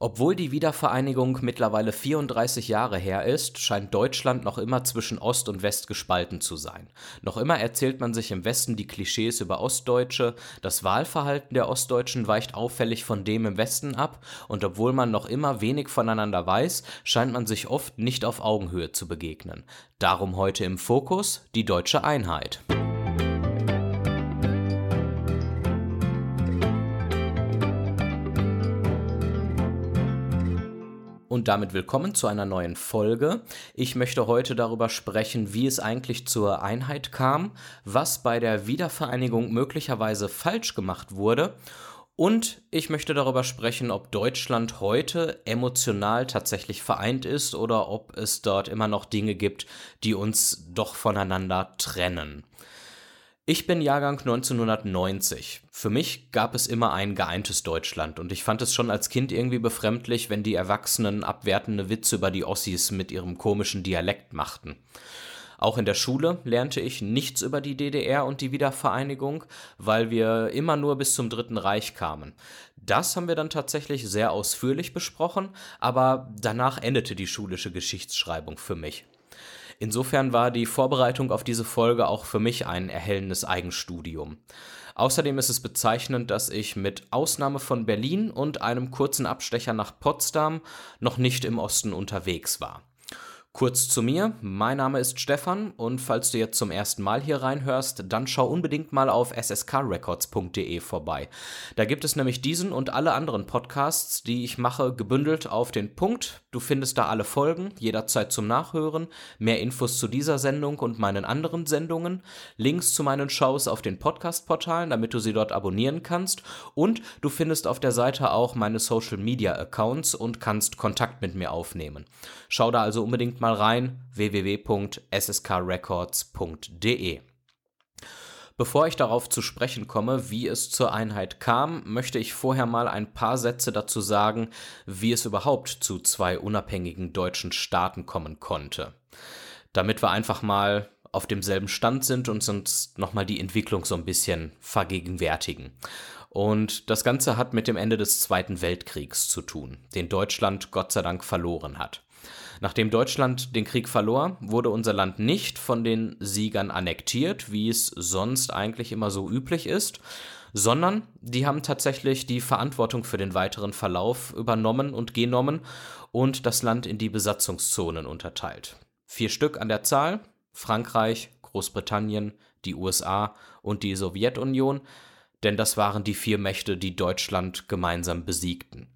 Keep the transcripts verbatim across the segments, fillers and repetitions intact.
Obwohl die Wiedervereinigung mittlerweile vierunddreißig Jahre her ist, scheint Deutschland noch immer zwischen Ost und West gespalten zu sein. Noch immer erzählt man sich im Westen die Klischees über Ostdeutsche, das Wahlverhalten der Ostdeutschen weicht auffällig von dem im Westen ab und obwohl man noch immer wenig voneinander weiß, scheint man sich oft nicht auf Augenhöhe zu begegnen. Darum heute im Fokus die deutsche Einheit. Und damit willkommen zu einer neuen Folge. Ich möchte heute darüber sprechen, wie es eigentlich zur Einheit kam, was bei der Wiedervereinigung möglicherweise falsch gemacht wurde und ich möchte darüber sprechen, ob Deutschland heute emotional tatsächlich vereint ist oder ob es dort immer noch Dinge gibt, die uns doch voneinander trennen. Ich bin Jahrgang neunzehnhundertneunzig. Für mich gab es immer ein geeintes Deutschland und ich fand es schon als Kind irgendwie befremdlich, wenn die Erwachsenen abwertende Witze über die Ossis mit ihrem komischen Dialekt machten. Auch in der Schule lernte ich nichts über die D D R und die Wiedervereinigung, weil wir immer nur bis zum Dritten Reich kamen. Das haben wir dann tatsächlich sehr ausführlich besprochen, aber danach endete die schulische Geschichtsschreibung für mich. Insofern war die Vorbereitung auf diese Folge auch für mich ein erhellendes Eigenstudium. Außerdem ist es bezeichnend, dass ich mit Ausnahme von Berlin und einem kurzen Abstecher nach Potsdam noch nicht im Osten unterwegs war. Kurz zu mir, mein Name ist Stefan und falls du jetzt zum ersten Mal hier reinhörst, dann schau unbedingt mal auf s s k records punkt d e vorbei. Da gibt es nämlich diesen und alle anderen Podcasts, die ich mache, gebündelt auf den Punkt. Du findest da alle Folgen, jederzeit zum Nachhören, mehr Infos zu dieser Sendung und meinen anderen Sendungen, Links zu meinen Shows auf den Podcast-Portalen, damit du sie dort abonnieren kannst und du findest auf der Seite auch meine Social-Media-Accounts und kannst Kontakt mit mir aufnehmen. Schau da also unbedingt mal mal rein, w w w punkt s s k records punkt d e. Bevor ich darauf zu sprechen komme, wie es zur Einheit kam, möchte ich vorher mal ein paar Sätze dazu sagen, wie es überhaupt zu zwei unabhängigen deutschen Staaten kommen konnte. Damit wir einfach mal auf demselben Stand sind und uns nochmal die Entwicklung so ein bisschen vergegenwärtigen. Und das Ganze hat mit dem Ende des Zweiten Weltkriegs zu tun, den Deutschland Gott sei Dank verloren hat. Nachdem Deutschland den Krieg verlor, wurde unser Land nicht von den Siegern annektiert, wie es sonst eigentlich immer so üblich ist, sondern die haben tatsächlich die Verantwortung für den weiteren Verlauf übernommen und genommen und das Land in die Besatzungszonen unterteilt. Vier Stück an der Zahl: Frankreich, Großbritannien, die U S A und die Sowjetunion, denn das waren die vier Mächte, die Deutschland gemeinsam besiegten.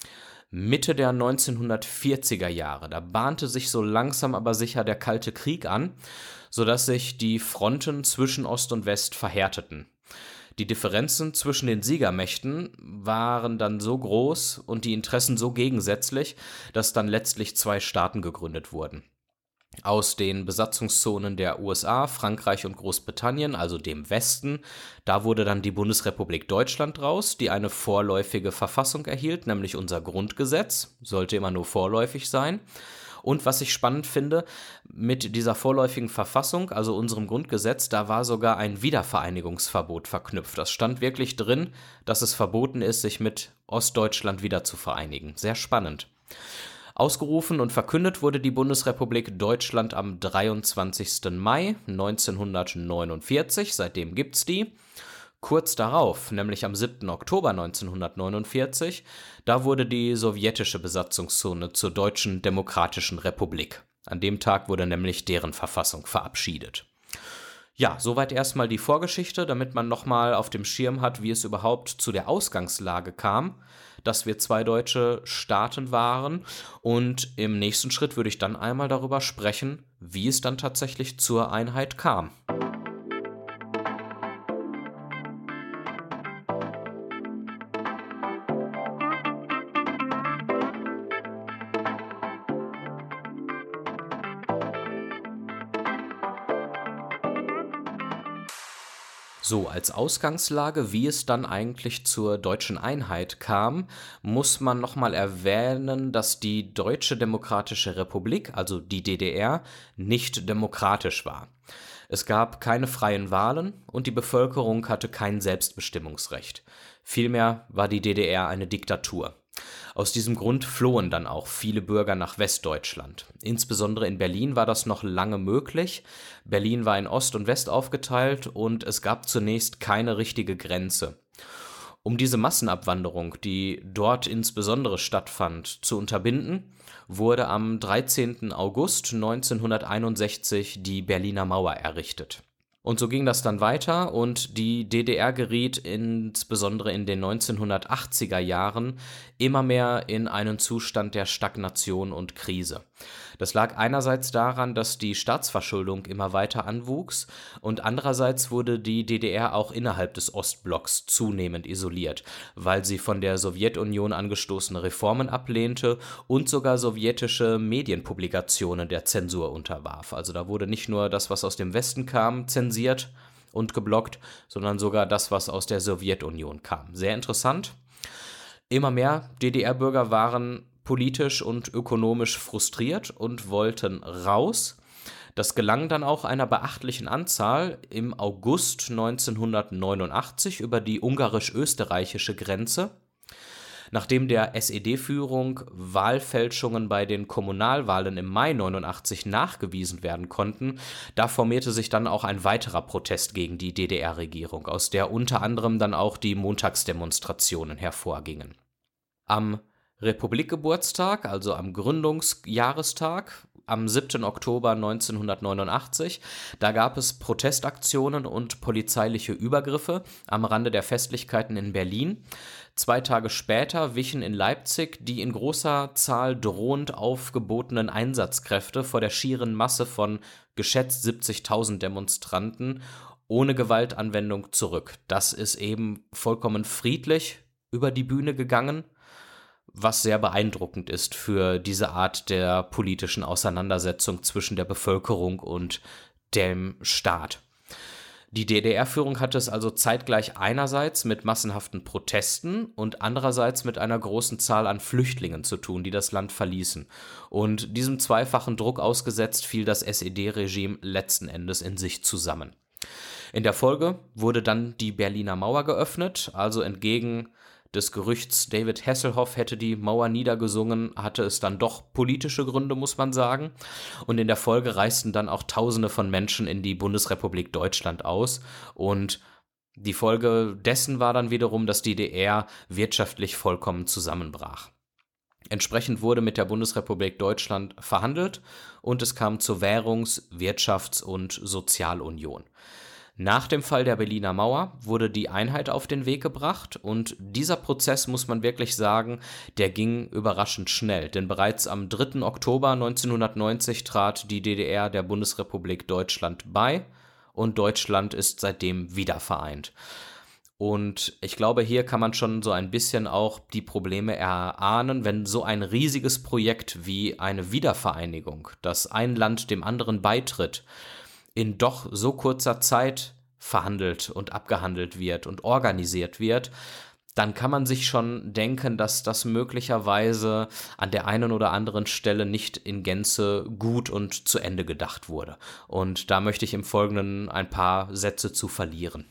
Mitte der neunzehnhundertvierziger Jahre, da bahnte sich so langsam aber sicher der Kalte Krieg an, sodass sich die Fronten zwischen Ost und West verhärteten. Die Differenzen zwischen den Siegermächten waren dann so groß und die Interessen so gegensätzlich, dass dann letztlich zwei Staaten gegründet wurden. Aus den Besatzungszonen der U S A, Frankreich und Großbritannien, also dem Westen, da wurde dann die Bundesrepublik Deutschland raus, die eine vorläufige Verfassung erhielt, nämlich unser Grundgesetz, sollte immer nur vorläufig sein. Und was ich spannend finde, mit dieser vorläufigen Verfassung, also unserem Grundgesetz, da war sogar ein Wiedervereinigungsverbot verknüpft. Das stand wirklich drin, dass es verboten ist, sich mit Ostdeutschland wieder zu vereinigen. Sehr spannend. Ausgerufen und verkündet wurde die Bundesrepublik Deutschland am dreiundzwanzigsten Mai neunzehnhundertneunundvierzig, seitdem gibt's die. Kurz darauf, nämlich am siebten Oktober neunzehnhundertneunundvierzig, da wurde die sowjetische Besatzungszone zur Deutschen Demokratischen Republik. An dem Tag wurde nämlich deren Verfassung verabschiedet. Ja, soweit erstmal die Vorgeschichte, damit man nochmal auf dem Schirm hat, wie es überhaupt zu der Ausgangslage kam, dass wir zwei deutsche Staaten waren. Und im nächsten Schritt würde ich dann einmal darüber sprechen, wie es dann tatsächlich zur Einheit kam. So, als Ausgangslage, wie es dann eigentlich zur deutschen Einheit kam, muss man nochmal erwähnen, dass die Deutsche Demokratische Republik, also die D D R, nicht demokratisch war. Es gab keine freien Wahlen und die Bevölkerung hatte kein Selbstbestimmungsrecht. Vielmehr war die D D R eine Diktatur. Aus diesem Grund flohen dann auch viele Bürger nach Westdeutschland. Insbesondere in Berlin war das noch lange möglich. Berlin war in Ost und West aufgeteilt und es gab zunächst keine richtige Grenze. Um diese Massenabwanderung, die dort insbesondere stattfand, zu unterbinden, wurde am dreizehnten August neunzehnhunderteinundsechzig die Berliner Mauer errichtet. Und so ging das dann weiter und die D D R geriet insbesondere in den neunzehnhundertachtziger Jahren immer mehr in einen Zustand der Stagnation und Krise. Das lag einerseits daran, dass die Staatsverschuldung immer weiter anwuchs und andererseits wurde die D D R auch innerhalb des Ostblocks zunehmend isoliert, weil sie von der Sowjetunion angestoßene Reformen ablehnte und sogar sowjetische Medienpublikationen der Zensur unterwarf. Also da wurde nicht nur das, was aus dem Westen kam, zensiert und geblockt, sondern sogar das, was aus der Sowjetunion kam. Sehr interessant. Immer mehr D D R-Bürger waren politisch und ökonomisch frustriert und wollten raus. Das gelang dann auch einer beachtlichen Anzahl im August neunzehnhundertneunundachtzig über die ungarisch-österreichische Grenze. Nachdem der S E D-Führung Wahlfälschungen bei den Kommunalwahlen im Mai neunundachtzig nachgewiesen werden konnten, da formierte sich dann auch ein weiterer Protest gegen die D D R-Regierung, aus der unter anderem dann auch die Montagsdemonstrationen hervorgingen. Am Republikgeburtstag, also am Gründungsjahrestag, am siebten Oktober neunzehnhundertneunundachtzig, da gab es Protestaktionen und polizeiliche Übergriffe am Rande der Festlichkeiten in Berlin. Zwei Tage später wichen in Leipzig die in großer Zahl drohend aufgebotenen Einsatzkräfte vor der schieren Masse von geschätzt siebzigtausend Demonstranten ohne Gewaltanwendung zurück. Das ist eben vollkommen friedlich über die Bühne gegangen, was sehr beeindruckend ist für diese Art der politischen Auseinandersetzung zwischen der Bevölkerung und dem Staat. Die D D R-Führung hatte es also zeitgleich einerseits mit massenhaften Protesten und andererseits mit einer großen Zahl an Flüchtlingen zu tun, die das Land verließen. Und diesem zweifachen Druck ausgesetzt fiel das S E D-Regime letzten Endes in sich zusammen. In der Folge wurde dann die Berliner Mauer geöffnet, also entgegen des Gerüchts, David Hasselhoff hätte die Mauer niedergesungen, hatte es dann doch politische Gründe, muss man sagen. Und in der Folge reisten dann auch Tausende von Menschen in die Bundesrepublik Deutschland aus. Und die Folge dessen war dann wiederum, dass die D D R wirtschaftlich vollkommen zusammenbrach. Entsprechend wurde mit der Bundesrepublik Deutschland verhandelt und es kam zur Währungs-, Wirtschafts- und Sozialunion. Nach dem Fall der Berliner Mauer wurde die Einheit auf den Weg gebracht und dieser Prozess, muss man wirklich sagen, der ging überraschend schnell, denn bereits am dritten Oktober neunzehnhundertneunzig trat die D D R der Bundesrepublik Deutschland bei und Deutschland ist seitdem wieder vereint. Und ich glaube, hier kann man schon so ein bisschen auch die Probleme erahnen, wenn so ein riesiges Projekt wie eine Wiedervereinigung, dass ein Land dem anderen beitritt, in doch so kurzer Zeit verhandelt und abgehandelt wird und organisiert wird, dann kann man sich schon denken, dass das möglicherweise an der einen oder anderen Stelle nicht in Gänze gut und zu Ende gedacht wurde. Und da möchte ich im Folgenden ein paar Sätze zu verlieren.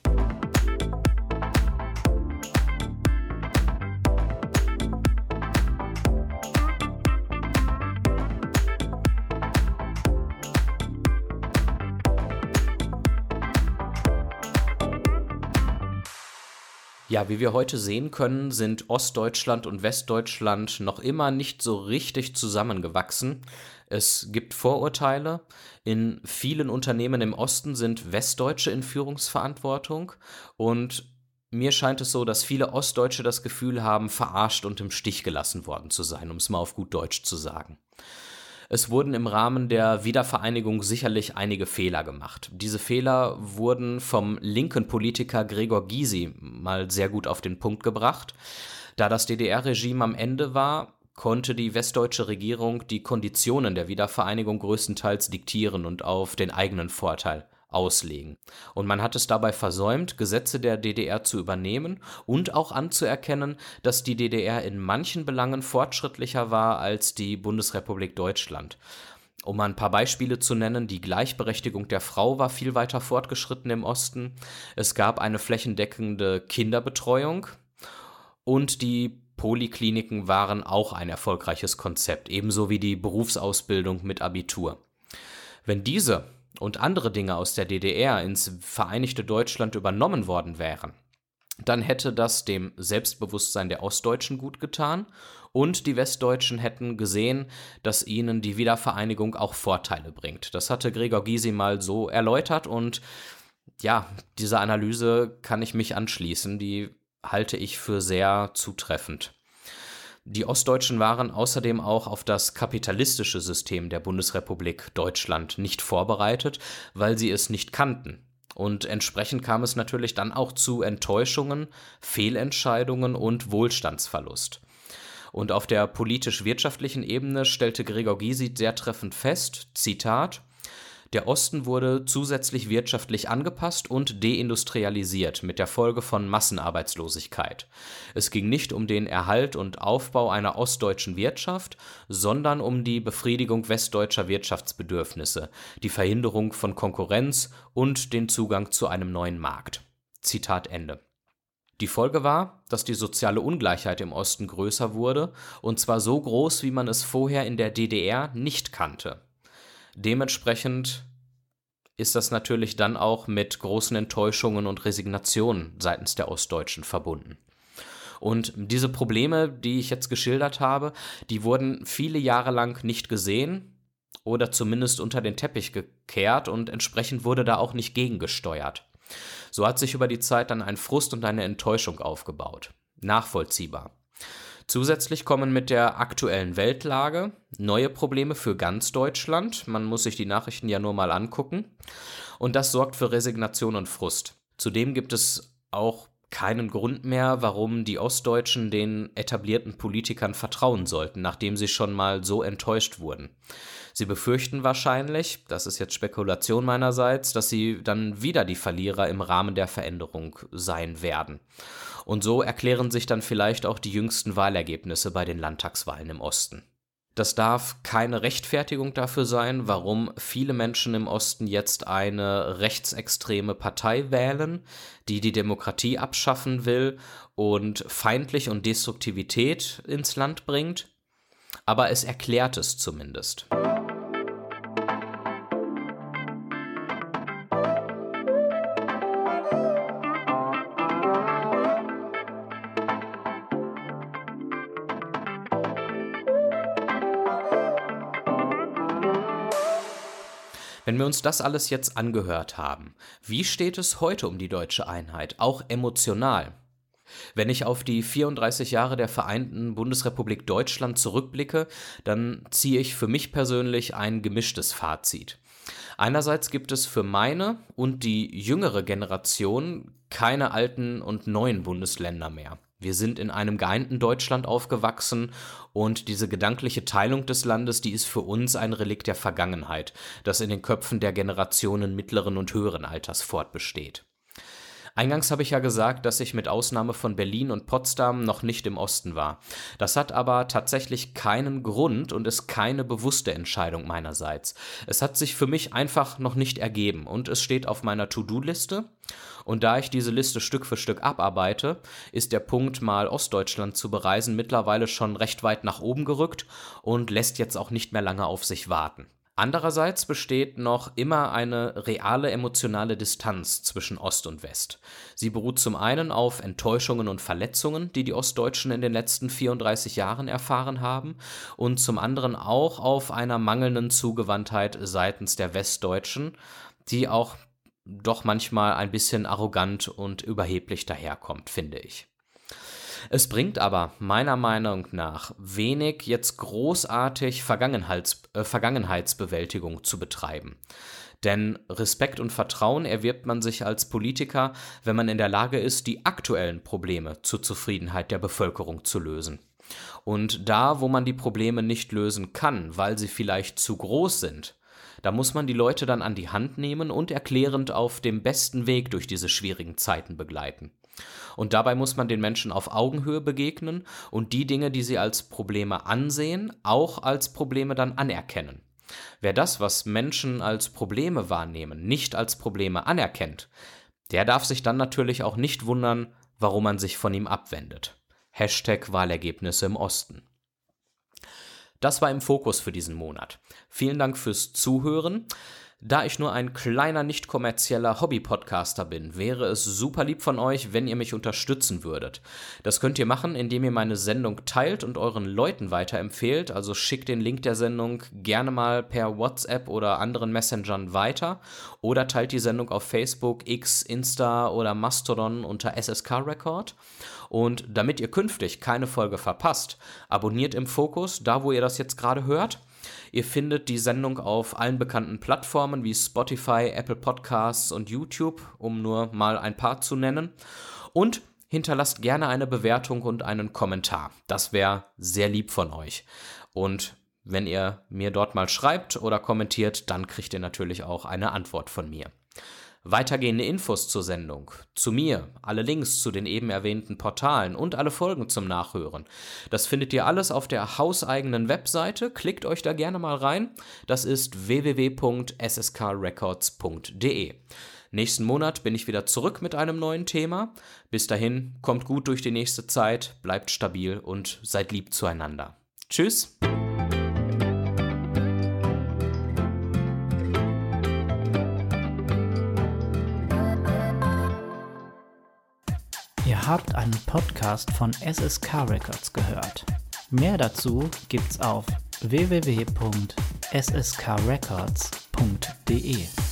Ja, wie wir heute sehen können, sind Ostdeutschland und Westdeutschland noch immer nicht so richtig zusammengewachsen. Es gibt Vorurteile. In vielen Unternehmen im Osten sind Westdeutsche in Führungsverantwortung und mir scheint es so, dass viele Ostdeutsche das Gefühl haben, verarscht und im Stich gelassen worden zu sein, um es mal auf gut Deutsch zu sagen. Es wurden im Rahmen der Wiedervereinigung sicherlich einige Fehler gemacht. Diese Fehler wurden vom linken Politiker Gregor Gysi mal sehr gut auf den Punkt gebracht. Da das D D R-Regime am Ende war, konnte die westdeutsche Regierung die Konditionen der Wiedervereinigung größtenteils diktieren und auf den eigenen Vorteil auslegen. Und man hat es dabei versäumt, Gesetze der D D R zu übernehmen und auch anzuerkennen, dass die D D R in manchen Belangen fortschrittlicher war als die Bundesrepublik Deutschland. Um mal ein paar Beispiele zu nennen, die Gleichberechtigung der Frau war viel weiter fortgeschritten im Osten. Es gab eine flächendeckende Kinderbetreuung und die Polikliniken waren auch ein erfolgreiches Konzept, ebenso wie die Berufsausbildung mit Abitur. Wenn diese und andere Dinge aus der D D R ins Vereinigte Deutschland übernommen worden wären, dann hätte das dem Selbstbewusstsein der Ostdeutschen gut getan und die Westdeutschen hätten gesehen, dass ihnen die Wiedervereinigung auch Vorteile bringt. Das hatte Gregor Gysi mal so erläutert und ja, dieser Analyse kann ich mich anschließen, die halte ich für sehr zutreffend. Die Ostdeutschen waren außerdem auch auf das kapitalistische System der Bundesrepublik Deutschland nicht vorbereitet, weil sie es nicht kannten. Und entsprechend kam es natürlich dann auch zu Enttäuschungen, Fehlentscheidungen und Wohlstandsverlust. Und auf der politisch-wirtschaftlichen Ebene stellte Gregor Gysi sehr treffend fest, Zitat: Der Osten wurde zusätzlich wirtschaftlich angepasst und deindustrialisiert mit der Folge von Massenarbeitslosigkeit. Es ging nicht um den Erhalt und Aufbau einer ostdeutschen Wirtschaft, sondern um die Befriedigung westdeutscher Wirtschaftsbedürfnisse, die Verhinderung von Konkurrenz und den Zugang zu einem neuen Markt. Zitat Ende. Die Folge war, dass die soziale Ungleichheit im Osten größer wurde, und zwar so groß, wie man es vorher in der D D R nicht kannte. Dementsprechend ist das natürlich dann auch mit großen Enttäuschungen und Resignationen seitens der Ostdeutschen verbunden. Und diese Probleme, die ich jetzt geschildert habe, die wurden viele Jahre lang nicht gesehen oder zumindest unter den Teppich gekehrt und entsprechend wurde da auch nicht gegengesteuert. So hat sich über die Zeit dann ein Frust und eine Enttäuschung aufgebaut. Nachvollziehbar. Zusätzlich kommen mit der aktuellen Weltlage neue Probleme für ganz Deutschland. Man muss sich die Nachrichten ja nur mal angucken. Und das sorgt für Resignation und Frust. Zudem gibt es auch keinen Grund mehr, warum die Ostdeutschen den etablierten Politikern vertrauen sollten, nachdem sie schon mal so enttäuscht wurden. Sie befürchten wahrscheinlich, das ist jetzt Spekulation meinerseits, dass sie dann wieder die Verlierer im Rahmen der Veränderung sein werden. Und so erklären sich dann vielleicht auch die jüngsten Wahlergebnisse bei den Landtagswahlen im Osten. Das darf keine Rechtfertigung dafür sein, warum viele Menschen im Osten jetzt eine rechtsextreme Partei wählen, die die Demokratie abschaffen will und feindlich und Destruktivität ins Land bringt. Aber es erklärt es zumindest. Wenn wir uns das alles jetzt angehört haben, wie steht es heute um die deutsche Einheit, auch emotional? Wenn ich auf die vierunddreißig Jahre der vereinten Bundesrepublik Deutschland zurückblicke, dann ziehe ich für mich persönlich ein gemischtes Fazit. Einerseits gibt es für meine und die jüngere Generation keine alten und neuen Bundesländer mehr. Wir sind in einem geeinten Deutschland aufgewachsen und diese gedankliche Teilung des Landes, die ist für uns ein Relikt der Vergangenheit, das in den Köpfen der Generationen mittleren und höheren Alters fortbesteht. Eingangs habe ich ja gesagt, dass ich mit Ausnahme von Berlin und Potsdam noch nicht im Osten war. Das hat aber tatsächlich keinen Grund und ist keine bewusste Entscheidung meinerseits. Es hat sich für mich einfach noch nicht ergeben und es steht auf meiner To-Do-Liste. Und da ich diese Liste Stück für Stück abarbeite, ist der Punkt, mal Ostdeutschland zu bereisen, mittlerweile schon recht weit nach oben gerückt und lässt jetzt auch nicht mehr lange auf sich warten. Andererseits besteht noch immer eine reale emotionale Distanz zwischen Ost und West. Sie beruht zum einen auf Enttäuschungen und Verletzungen, die die Ostdeutschen in den letzten vierunddreißig Jahren erfahren haben, und zum anderen auch auf einer mangelnden Zugewandtheit seitens der Westdeutschen, die auch doch manchmal ein bisschen arrogant und überheblich daherkommt, finde ich. Es bringt aber meiner Meinung nach wenig, jetzt großartig Vergangenheits, äh, Vergangenheitsbewältigung zu betreiben. Denn Respekt und Vertrauen erwirbt man sich als Politiker, wenn man in der Lage ist, die aktuellen Probleme zur Zufriedenheit der Bevölkerung zu lösen. Und da, wo man die Probleme nicht lösen kann, weil sie vielleicht zu groß sind, da muss man die Leute dann an die Hand nehmen und erklärend auf dem besten Weg durch diese schwierigen Zeiten begleiten. Und dabei muss man den Menschen auf Augenhöhe begegnen und die Dinge, die sie als Probleme ansehen, auch als Probleme dann anerkennen. Wer das, was Menschen als Probleme wahrnehmen, nicht als Probleme anerkennt, der darf sich dann natürlich auch nicht wundern, warum man sich von ihm abwendet. Hashtag Wahlergebnisse im Osten. Das war im Fokus für diesen Monat. Vielen Dank fürs Zuhören. Da ich nur ein kleiner, nicht kommerzieller Hobby-Podcaster bin, wäre es super lieb von euch, wenn ihr mich unterstützen würdet. Das könnt ihr machen, indem ihr meine Sendung teilt und euren Leuten weiterempfehlt. Also schickt den Link der Sendung gerne mal per WhatsApp oder anderen Messengern weiter oder teilt die Sendung auf Facebook, X, Insta oder Mastodon unter S S K Record. Und damit ihr künftig keine Folge verpasst, abonniert im Fokus, da wo ihr das jetzt gerade hört. Ihr findet die Sendung auf allen bekannten Plattformen wie Spotify, Apple Podcasts und YouTube, um nur mal ein paar zu nennen. Und hinterlasst gerne eine Bewertung und einen Kommentar. Das wäre sehr lieb von euch. Und wenn ihr mir dort mal schreibt oder kommentiert, dann kriegt ihr natürlich auch eine Antwort von mir. Weitergehende Infos zur Sendung, zu mir, alle Links zu den eben erwähnten Portalen und alle Folgen zum Nachhören. Das findet ihr alles auf der hauseigenen Webseite. Klickt euch da gerne mal rein. Das ist w w w punkt s s k records punkt d e. Nächsten Monat bin ich wieder zurück mit einem neuen Thema. Bis dahin, kommt gut durch die nächste Zeit, bleibt stabil und seid lieb zueinander. Tschüss! Ihr habt einen Podcast von S S K Records gehört. Mehr dazu gibt's auf w w w punkt s s k records punkt d e.